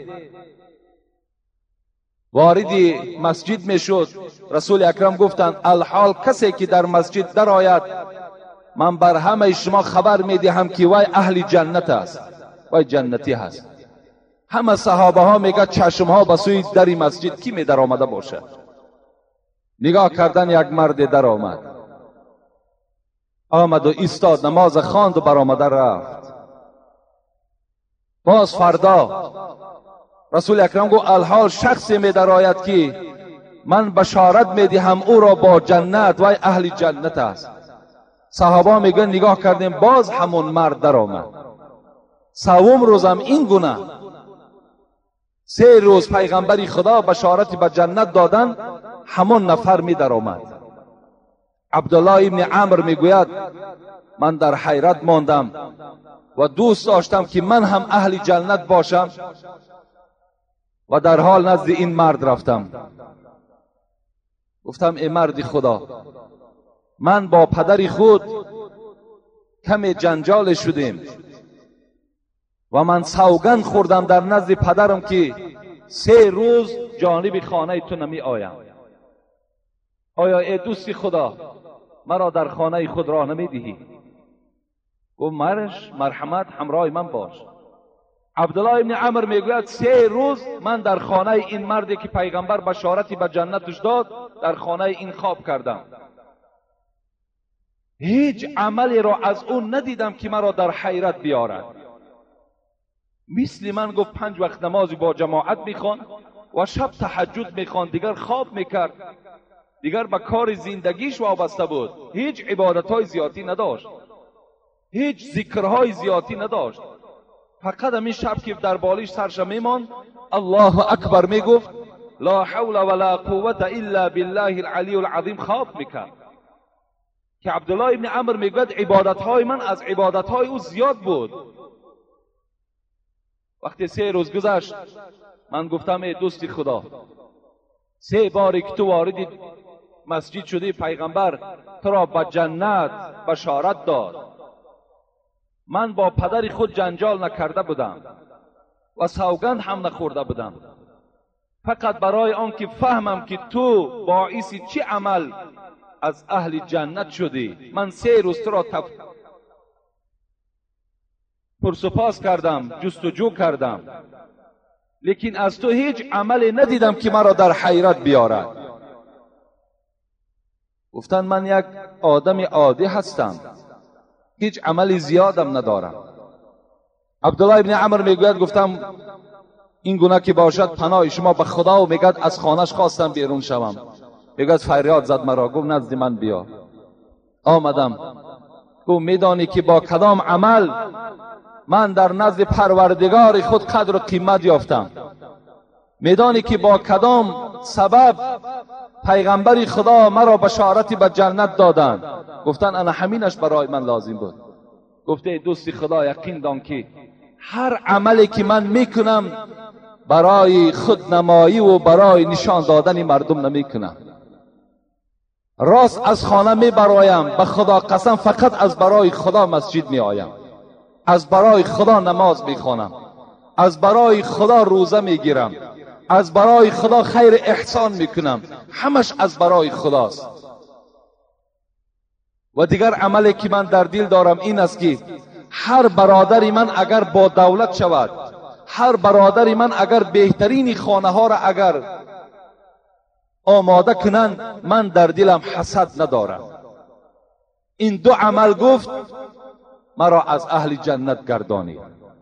وارد مسجد میشد. رسول اکرم گفتند الحال کسی که در مسجد در آید من بر همه شما خبر میدهم که وی اهل جنت است، وی جنتی هست. همه صحابه ها میگه چشم ها به سوی در مسجد کی می در آمده باشد. نگاه کردن یک مرد در آمد، آمد و ایستاد، نماز خواند و برآمده رفت. باز فردا رسول اکرم گفت الحال شخصی می در آید که من بشارت می دهم او را با جنت و اهل جنت است. صحابه میگن نگاه کردیم باز همون مرد در آمد. سوم روزم این گونه سه روز پیغمبری خدا بشارت به جنت دادن، همون نفر می در آمد. عبدالله ابن عمرو میگوید من در حیرت ماندم و دوست داشتم که من هم اهل جنت باشم و در حال نزد این مرد رفتم. گفتم ای مرد خدا، من با پدر خود کم جنجال شدیم و من سوگند خوردم در نزد پدرم که سه روز جانب خانه تو نمی آیم. آیا ای دوست خدا مرا در خانه خود راه نمی دهی؟ گفت مرش مرحمت همراه من باش. عبدالله ابن عمر میگوید سه روز من در خانه این مردی که پیغمبر بشارتی به جنتش داد در خانه این خواب کردم. هیچ عملی را از اون ندیدم که مرا در حیرت بیارد. مثل من گفت پنج وقت نمازی با جماعت میخوان و شب تهجد میخوان، دیگر خواب میکرد، دیگر به کار زندگیش وابسته بود، هیچ عبادتهای زیادی نداشت، هیچ ذکرهای زیادی نداشت. فقط همین شب که در بالش سرش میمان الله اکبر میگفت، لا حول ولا قوت الا بالله العلی العظیم خواب میکرد. که عبدالله ابن عمر میگوید عبادتهای من از عبادتهای او زیاد بود. وقتی سه روز گذشت من گفتم ای دوستی خدا، سه باری که تو وارد مسجد شدی پیغمبر تو را به جنت بشارت داد، من با پدر خود جنجال نکرده بودم و سوگند هم نخورده بودم، فقط برای آنکه فهمم که تو باعث چه عمل از اهل جنت شدی من سه روز تو را تف... پرسپاس کردم، جستجو کردم، لیکن از تو هیچ عملی ندیدم که مرا در حیرت بیارد. گفتن من یک آدم عادی هستم، هیچ عملی زیادم ندارم. عبدالله ابن عمر میگوید گفتم این گونه که باشد پناه شما به خدا، و میگد از خانهش خواستم بیرون شوم، میگد فریاد زد مرا، گفت نزد من بیا. آمدم، گفت میدانی که با کدام عمل من در نزد پروردگار خود قدر و قیمت یافتم؟ میدانی که با کدام سبب پیغمبر خدا مرا بشارتی به جنت دادن؟ گفتن انا همینش برای من لازم بود. گفته دوستی خدا یقین دان که هر عملی که من میکنم برای خودنمایی و برای نشان دادن مردم نمیکنم. راست از خانه میبرایم، به خدا قسم فقط از برای خدا مسجد میآیم، از برای خدا نماز میخوانم، از برای خدا روزه میگیرم، از برای خدا خیر احسان میکنم، همش از برای خداست. و دیگر عملی که من در دل دارم این است که هر برادری من اگر با دولت شود، هر برادری من اگر بهترین خانه ها را اگر آماده کنند، من در دلم حسد ندارم. این دو عمل گفت مرا از اهل جنت گردانی،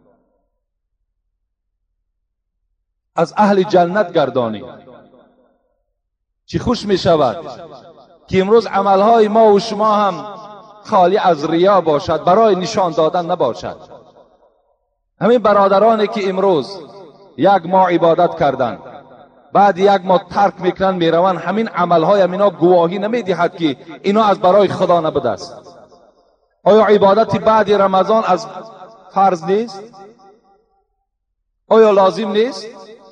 از اهل جنت گردانی. چی خوش می شود که امروز عملهای ما و شما هم خالی از ریا باشد، برای نشان دادن نباشد. همین برادرانی که امروز یک ماه عبادت کردند، بعد یک ماه ترک میکنن میروند، همین عملهای همینا گواهی نمیدهد که اینا از برای خدا نبوده است؟ آیا عبادت بعد رمضان از فرض نیست؟ آیا لازم نیست؟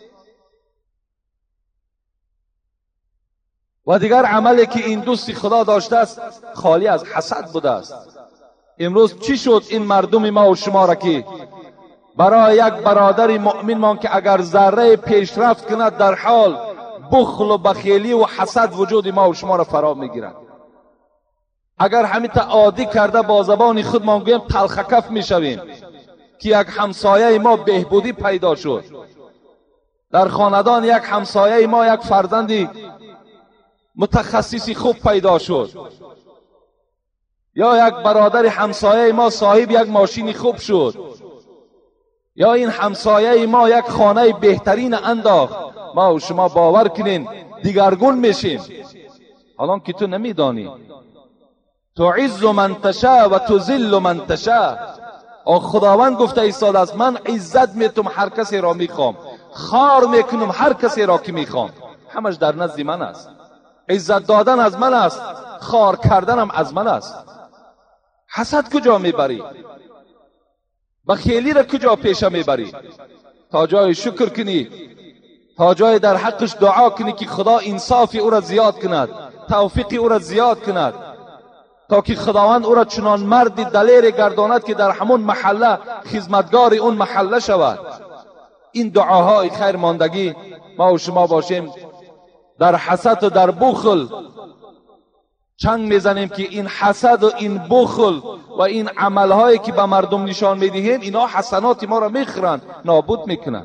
و دیگر عملی که این دوستی خدا داشته است خالی از حسد بوده است. امروز چی شد این مردم ما و شما را که برای یک برادر مؤمن مان که اگر ذره پیشرفت کند در حال بخل و بخیلی و حسد وجود ما و شما را فرا میگیرد؟ اگر همین تا عادی کرده با زبان خود ما گویم تلخکف میشویم که یک همسایه ما بهبودی پیدا شد، در خاندان یک همسایه ما یک فرزندی متخصصی خوب پیدا شد، یا یک برادر همسایه ما صاحب یک ماشینی خوب شد، یا این همسایه ما یک خانه بهترین انداخت، ما و شما باور کنین دیگرگون میشیم. حالان که تو نمیدانی. تعز من تشاء و تذل من تشاء. او خداوند گفته ایستاد است من عزت میتم هر کسی را میخوام، خار میکنم هر کسی را که میخوام. همش در نزد من است. عزت دادن از من است، خار کردنم از من است. حسد کجا میبری؟ بخیلی را کجا پیش میبری؟ تا جای شکر کنی، تا جای در حقش دعا کنی که خدا انصافی او را زیاد کند، توفیقی او را زیاد کند، تا که خداوند او را چنان مرد دلیر گرداند که در همون محله خدمتگار اون محله شود. این دعاهای خیر ماندگی ما و شما باشیم. در حسد و در بخل چنگ میزنیم که این حسد و این بخل و این عملهایی که به مردم نشان میدهیم اینا حسنات ما را میخورند، نابود میکنند.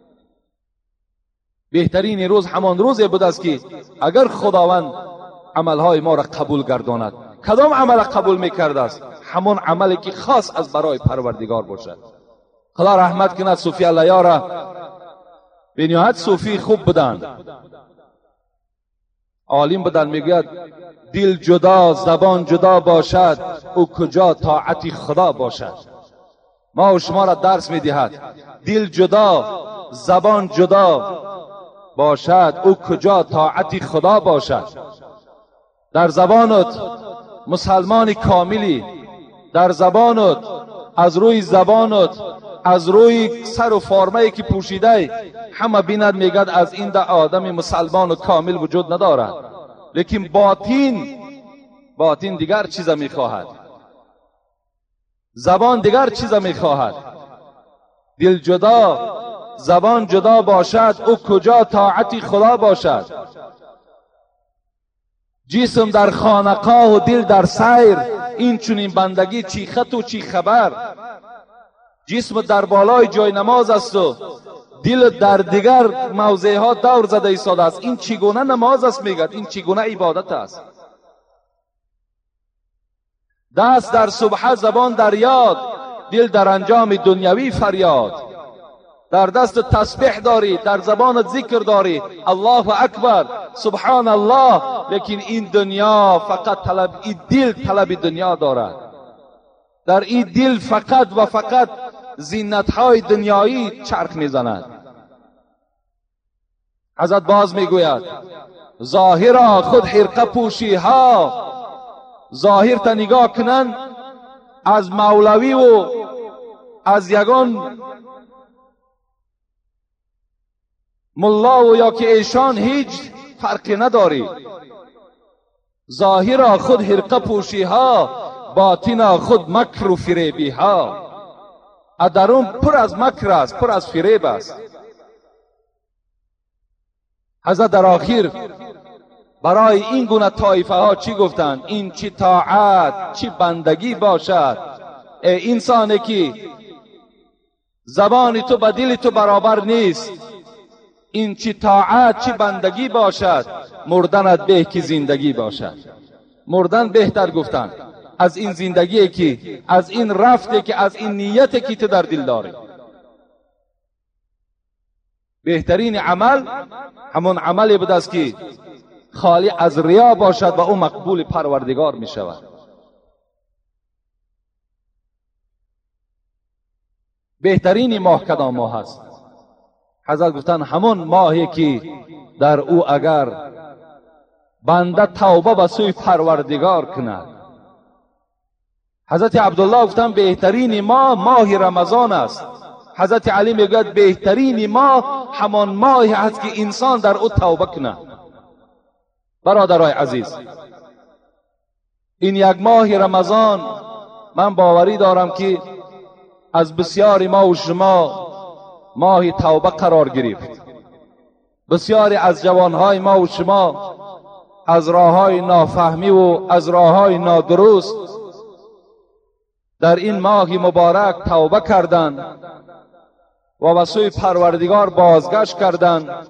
بهترین روز همان روزی بود است که اگر خداوند عملهای ما را قبول گرداند. کدام عمل قبول میکرده است؟ همون عملی که خاص از برای پروردگار باشد. خدا رحمت کند صوفی الله را. به نهایت صوفی خوب بودند، عالم بودند. میگوید دل جدا زبان جدا باشد، او کجا طاعت خدا باشد. ما و شما را درس میدهد دل جدا زبان جدا باشد، او کجا طاعت خدا باشد. در زبانت مسلمان کاملی، در زبانت از روی زبانت از روی سر و فرمایی که پوشیده همه بیند میگد از این ده آدم مسلمان و کامل وجود ندارد. لیکن باطن باطن دیگر چیز میخواهد، زبان دیگر چیز میخواهد. دل جدا زبان جدا باشد، او کجا طاعت خدا باشد. جسم در خانقاه و دل در سیر، این چنین بندگی چی خط و چی خبر. جسم در بالای جای نماز است و دل در دیگر موضع ها دور زده ایستاده است. این چگونه نماز است میگد، این چگونه عبادت است. دست در سبحه زبان در یاد، دل در انجام دنیوی فریاد. در دست تسبیح داری، در زبان ذکر داری، الله اکبر سبحان الله، لیکن این دنیا فقط طلب، این دل طلب دنیا دارد. در این دل فقط و فقط زینت‌های دنیایی چرخ میزند. حضرت باز میگوید ظاهرا خود حرقه پوشی ها، ظاهر تا نگاه کنن از مولوی و از یگان ملا و یا که ایشان هیچ فرقی نداری. ظاهرا خود حرقه پوشی ها، باطنا خود مکر و فریبی ها. درون پر از مکر است، پر از فریب است. حضرت در آخر برای این گونه طایفه ها چی گفتند؟ این چی طاعت چی بندگی باشد ای انسانی که زبان تو با دل تو برابر نیست. این چی طاعت چی بندگی باشد، مردنت به که زندگی باشد. مردن بهتر گفتند از این زندگی که، از این رفته که، از این نیت که تو در دل داری. بهترین عمل همون عملی بود است که خالی از ریا باشد و او مقبول پروردگار می شود. بهترین ماه کدام ماه هست؟ حضرت گفتن همون ماهی که در او اگر بنده توبه به سوی پروردگار کند. حضرت عبدالله گفتن بهترین ماه ماه رمضان است. حضرت علی میگوید بهترین ماه همان ماهی است که انسان در او توبه کند. برادرای عزیز، این یک ماه رمضان من باوری دارم که از بسیاری ما و شما ماه توبه قرار گرفت. بسیاری از جوانهای ما و شما از راههای نافهمی و از راههای نادرست در این ماه مبارک توبه کردند و به سوی پروردگار بازگشت کردند.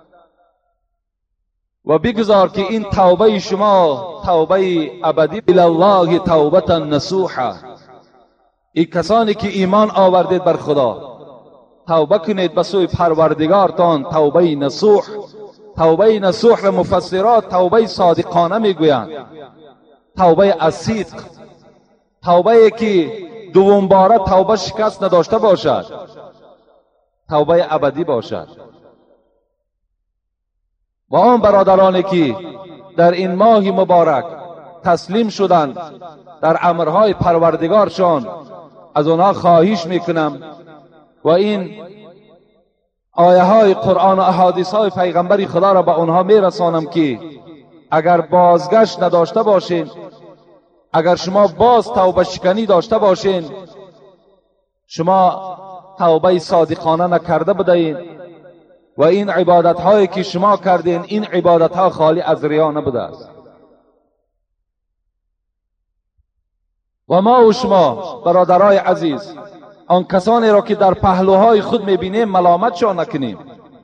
و بگذار که این توبه شما توبه ابدی الی الله توبه نصوحه. این کسانی که ایمان آوردید بر خدا توبه کنید به سوی پروردگارتان توبه نصوح. توبه نصوح را مفسرات توبه صادقانه میگویند، توبه از صدق، توبه که دوم باره توبه شکست نداشته باشد، توبه ابدی باشد. و آن برادرانی که در این ماه مبارک تسلیم شدند در امرهای پروردگارشان، از آنها خواهش میکنم و این آیه های قرآن و احادیث های پیغمبر خدا را به آنها میرسانم که اگر بازگشت نداشته باشین، اگر شما باز توبه شکنی داشته باشین، شما توبه صادقانه نکرده بدهین و این عبادت هایی که شما کردین این عبادت ها خالی از ریا نبوده است. و ما و شما برادرای عزیز آن کسانی را که در پهلوهای خود میبینیم ملامتشان نکنیم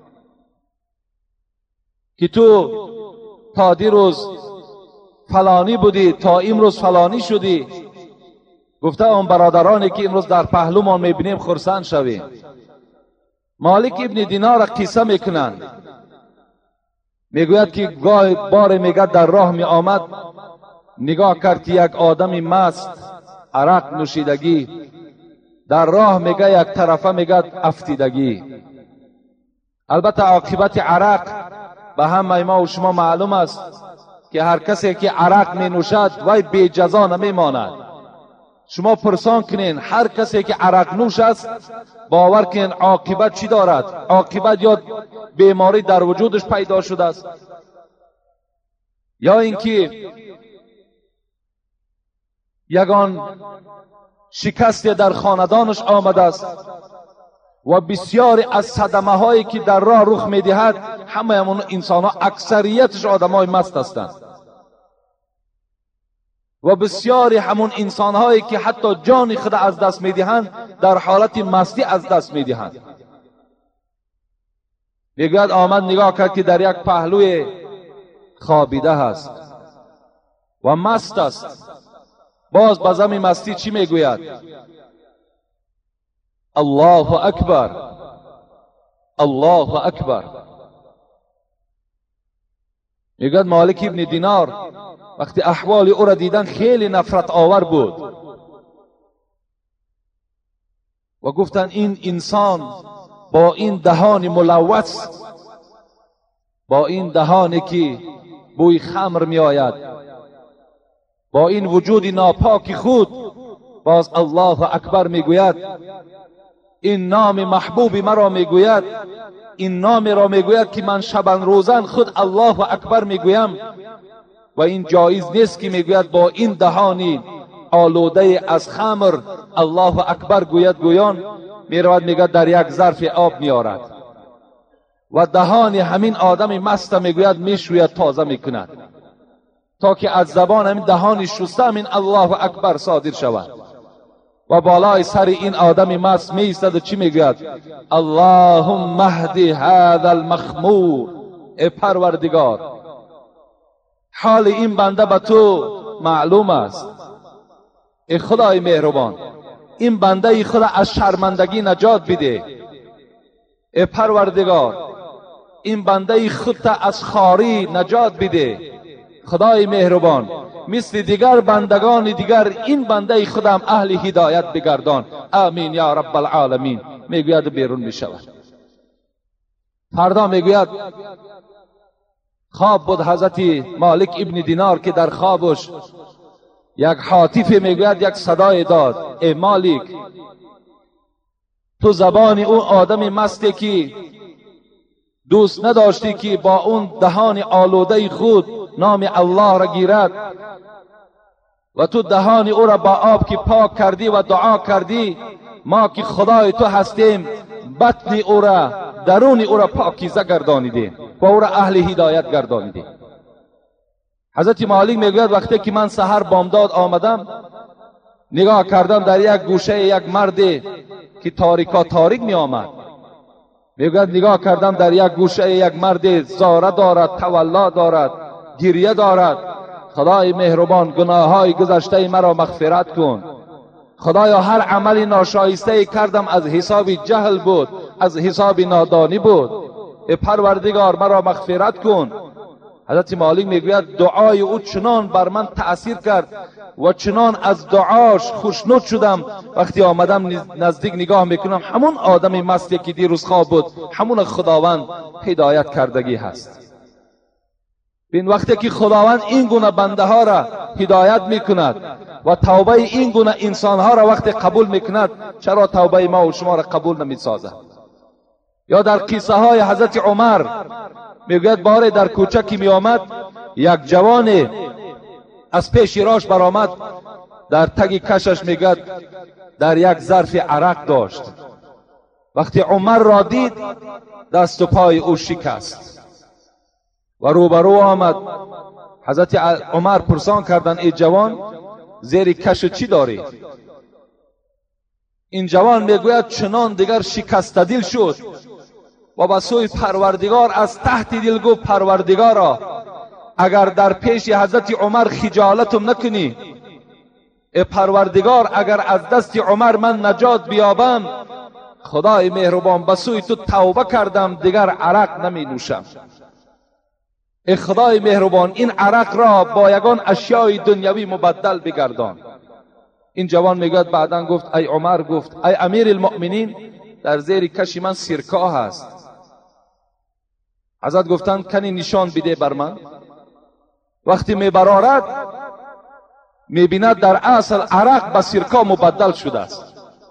که تو تا دیروز فلانی بودی، تا امروز فلانی شدی. گفته آن برادرانی که امروز در پهلومان میبینیم خرسند شویم. مالک ابن دینار قصه میکنند، میگوید که گاه بار میگه در راه می آمد، نگاه کرد که یک آدمی مست عرق نوشیدگی، در راه میگه یک طرفه میگه افتیدگی. البته عاقبت عرق به همه ما و شما معلوم است که هر کسی که عرق می نوشد وای بی جزا نمی ماند. شما پرسان کنین هر کسی که عرق نوش است باور کنین عاقبت چی دارد؟ عاقبت یا بیماری در وجودش پیدا شده است، یا اینکه یگان شکستی در خاندانش آمده است و بسیاری از صدمه هایی که در راه رخ می دهد همه همون انسان ها اکثریتش آدم های مست هستند و بسیاری همون انسان هایی که حتی جان خود از دست می دهند در حالت مستی از دست می دهند. میگوید آمد نگاه کرد که در یک پهلوی خوابیده هست و مست است. باز به زمین مستی چی میگوید؟ الله اکبر، الله اکبر. میگوید مالک ابن دینار وقتی احوال او را دیدن خیلی نفرت آور بود و گفتن این انسان با این دهان ملوث، با این دهانی که بوی خمر می آید، با این وجود ناپاک خود، باز الله اکبر میگوید. این نام محبوب مرا میگوید، این نام را میگوید که من شبن روزن خود الله اکبر میگویم و این جایز نیست که میگوید با این دهانی آلوده از خمر الله اکبر گوید. گویان میرود میگه در یک ظرف آب میارد و دهان همین آدم مست میگوید میشوید، تازه میکند تا که از زبان همین دهانی شسته همین الله اکبر صادر شود و بالای سر این آدم مست می ایستد و چی میگوید؟ اللهم اهدی هذا المخمور. ای پروردگار حال این بنده به تو معلوم است. ای خدای مهربان این بنده ای خدا از شرمندگی نجات بده. ای پروردگار این بنده ای خودت از خاری نجات بده. خدای مهربان مثل دیگر بندگان دیگر این بنده خودم اهل هدایت بگردان. آمین یا رب العالمین. میگوید بیرون میشود. فردا میگوید خواب بود حضرت مالک ابن دینار که در خوابش یک هاتف میگوید، یک صدای داد، ای مالک تو زبان اون آدم مستی که دوست نداشتی که با اون دهان آلوده خود نام الله را گیرد و تو دهان او را با آب که پاک کردی و دعا کردی، ما که خدای تو هستیم بطن او را، درون او را پاکیزه گردانیدیم و او را اهل هدایت گردانیدیم. حضرت مالک میگوید وقتی که من سحر بامداد آمدم نگاه کردم در یک گوشه یک مردی که تاریکا تاریک می آمد. میگوید نگاه کردم در یک گوشه یک مرد زاره دارد، تولا دارد، گریه دارد. خدای مهربان گناههای گذشته مرا مغفرت کن. خدایا هر عمل ناشایسته کردم از حساب جهل بود، از حساب نادانی بود. ای پروردگار مرا مغفرت کن. حضرت مالک میگوید دعای او چنان بر من تأثیر کرد و چنان از دعاش خوشنود شدم وقتی آمدم نزدیک نگاه میکنم همون آدم مستی که دیروز خواب بود همون خداوند هدایت کردگی هست. بین وقتی که خداوند این گونه بنده ها را هدایت میکند و توبه این گونه انسان ها را وقتی قبول میکند، چرا توبه ما و شما را قبول نمیسازد؟ یا در قصه های حضرت عمر میگوید باره در کوچه که می آمد یک جوان از پیش راش برآمد، در تگ کشش میگوید در یک ظرف عرق داشت. وقتی عمر را دید دست و پای او شکست و روبرو آمد. حضرت عمر پرسان کردند ای جوان زیر کش چی داری؟ این جوان میگوید چنان دیگر شکست دل شد و به سوی پروردگار از تحت دل گفت پروردگارا اگر در پیش حضرت عمر خجالتم نکنی، ای پروردگار اگر از دست عمر من نجات بیابم، خدای مهربان به سوی تو توبه کردم دیگر عرق نمی نوشم. ای خدای مهربان این عرق را با یگان اشیای دنیوی مبدل بگردان. این جوان میگوید بعداً گفت ای عمر، گفت ای امیر المؤمنین در زیر کشی من سرکه هست. حضرت گفتند کنی نشان بده بر من. وقتی میبرارد میبیند در اصل عرق به سرکه مبدل شده است.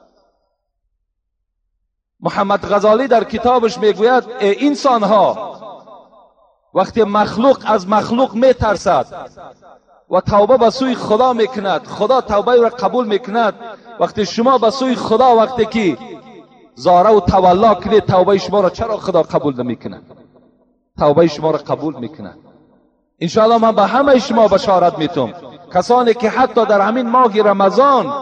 محمد غزالی در کتابش میگوید ای انسان ها، وقتی مخلوق از مخلوق میترسد و توبه به سوی خدا میکند، خدا توبه را قبول میکند. وقتی شما به سوی خدا وقتی که زاره و تولا کنید، توبه شما را چرا خدا قبول نمیکند؟ توبه شما را قبول میکند. انشاءالله من به همه شما بشارت میتم، کسانی که حتی در همین ماه رمضان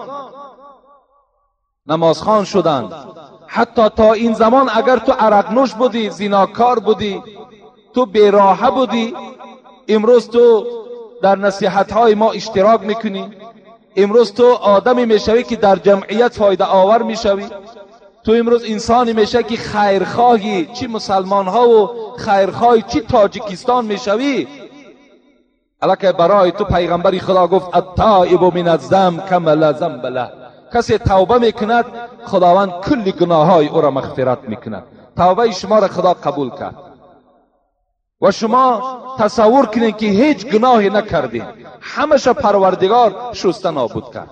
نمازخوان شدند، حتی تا این زمان اگر تو عرق نوش بودی، زیناکار بودی، تو بیراهه بودی، امروز تو در نصیحت های ما اشتراک میکنی، امروز تو آدمی میشوی که در جمعیت فایده آور میشوی، تو امروز انسانی میشه که خیرخواهی چی مسلمان ها و خیرخواهی چی تاجیکستان میشوی. الکه برای تو پیغمبر خدا گفت التائب من الذنب کما لا ذنب له. کسی توبه میکند خداوند کل گناه های او را مغفرت میکند. توبه شما را خدا قبول کرد و شما تصور کنید که هیچ گناهی نکردید، همشه پروردگار شسته نابود کرد.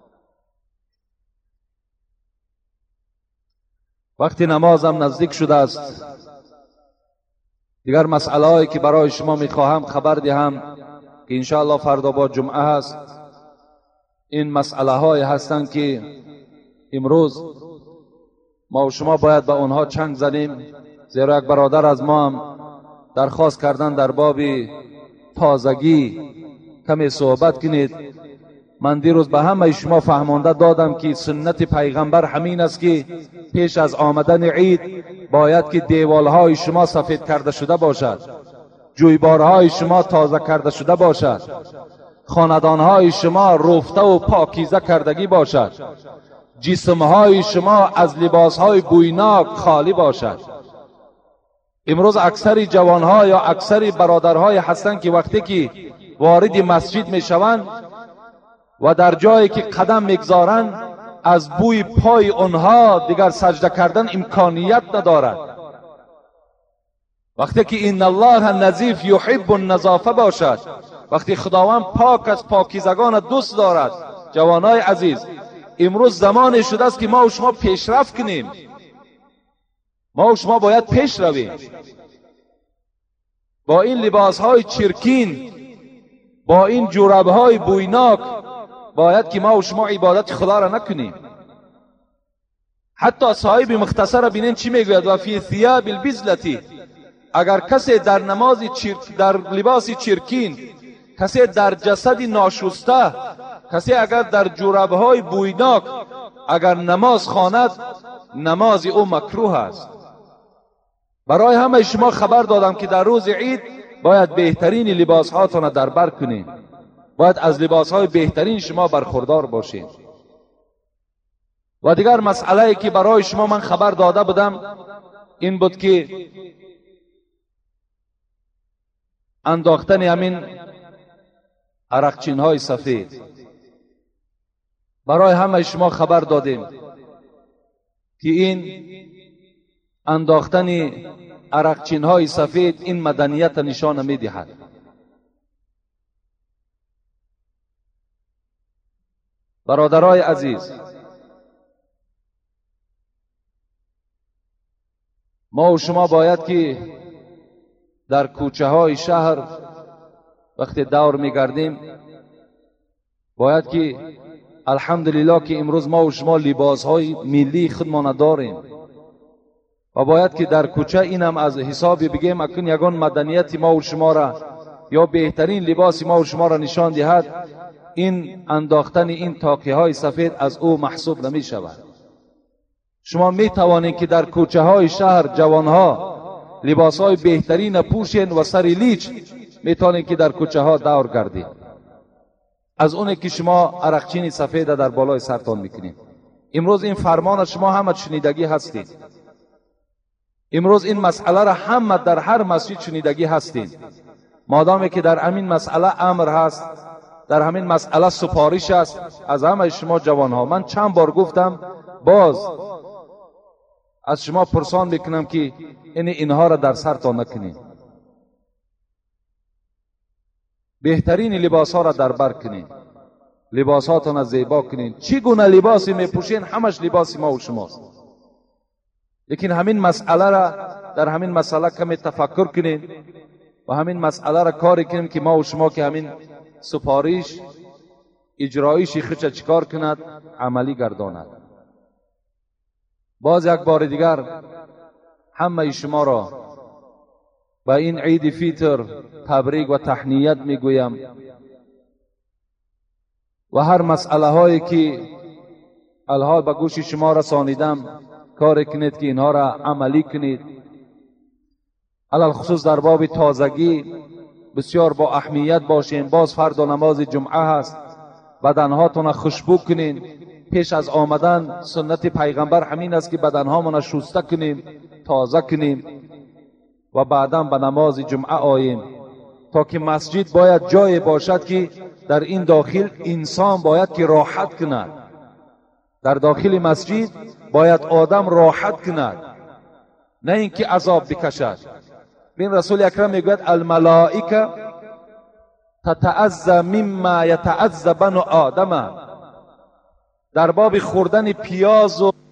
وقتی نمازم نزدیک شده است، دیگر مسئله هایی که برای شما میخواهم خبر دهم که انشاءالله فردا با جمعه هست، این مسئله های هستند که امروز ما و شما باید به آنها چنگ زنیم، زیرا یک برادر از ما هم درخواست کردن در باب تازگی کمی صحبت کنید. من دیروز به همه شما فهمانده دادم که سنت پیغمبر همین است که پیش از آمدن عید باید که دیوالهای شما سفید کرده شده باشد، جویبارهای شما تازه کرده شده باشد، خاندانهای شما رفته و پاکیزه کردگی باشد، جسمهای شما از لباسهای بویناک خالی باشد. امروز اکثر جوانها یا اکثر برادرهای هستند که وقتی که وارد مسجد میشوند و در جایی که قدم میگذارند از بوی پای آنها دیگر سجده کردن امکانیت ندارد. وقتی که این الله نظیف یحب النظافه باشد، وقتی خداوند پاک از پاکیزگان دوست دارد. جوانای عزیز، امروز زمان شده است که ما و شما پیشرفت کنیم. ما و شما باید پیش رویم. با این لباسهای چرکین، با این جورابهای بویناک باید که ما و شما عبادت خدا را نکنیم. حتی صاحب مختصر بینین چی میگوید؟ و فی ثیاب البزلتی، اگر کسی در نماز چرک، در لباس چرکین، کسی در جسد ناشسته، کسی اگر در جورابهای بویناک اگر نماز خواند، نماز او مکروه است. برای همه شما خبر دادم که در روز عید باید بهترین لباس هاتون در بر کنین، باید از لباس های بهترین شما برخوردار باشین. و دیگر مسئله که برای شما من خبر داده بودم این بود که انداختن همین عرقچین های سفید. برای همه شما خبر دادیم که این انداختن عرقچین های سفید این مدنیت نشان می دهد. برادرای عزیز، ما و شما باید که در کوچه های شهر وقتی دور میگردیم باید که الحمدلله که امروز ما و شما لباس های ملی خودمان داریم و باید که در کوچه اینم از حسابی بگیم اکنون یگان مدنیت ما و شما را یا بهترین لباس ما و شما را نشان دهد، این انداختن این تاقی های سفید از او محسوب نمی شود. شما می توانید که در کوچه های شهر جوان ها لباس های بهترین پوشین و سر لیچ می توانید که در کوچه ها دور گردید، از اونه که شما عرقچین سفید در بالای سرتان میکنید. امروز این فرمان شما همه شنیدگی هستید، امروز این مسئله را همه در هر مسجد شنیدگی هستید. مادامی که در همین مسئله امر هست، در همین مسئله سپارش است از همه شما جوان ها. من چند بار گفتم، باز از شما پرسان میکنم که این اینها را در سرتان نکنید، بهترین لباس ها را در بر کنید، لباس هاتون را زیبا کنید. چی گونه لباسی میپوشین همش لباس ما و شماست، لیکن همین مسئله را در همین مسئله کمی تفکر کنید و همین مسئله را کاری کنیم که ما و شما که همین سپارش اجرایشی خچ چکار کند، عملی گرداند. باز یک بار دیگر همه شما را با این عید فیتر تبریک و تهنیت میگویم و هر مسئله هایی که الحال به گوش شما رسانیدم کار کنید که اینها را عملی کنید. علل خصوص در باب تازگی بسیار با اهمیت باشین. باز فرد و نماز جمعه هست، بدنهاتون خوشبو کنین. پیش از آمدن سنت پیغمبر همین است که بدنهامون شسته کنیم، تازه کنیم و بعدا به نماز جمعه آییم، تا که مسجد باید جای باشد که در این داخل انسان باید که راحت کند. در داخل مسجد باید آدم راحت کند، نه اینکه عذاب بکشد. بین رسول اکرم میگوید الملائکه تتعذى مما يتعذى بنو آدم. در باب خوردن پیاز و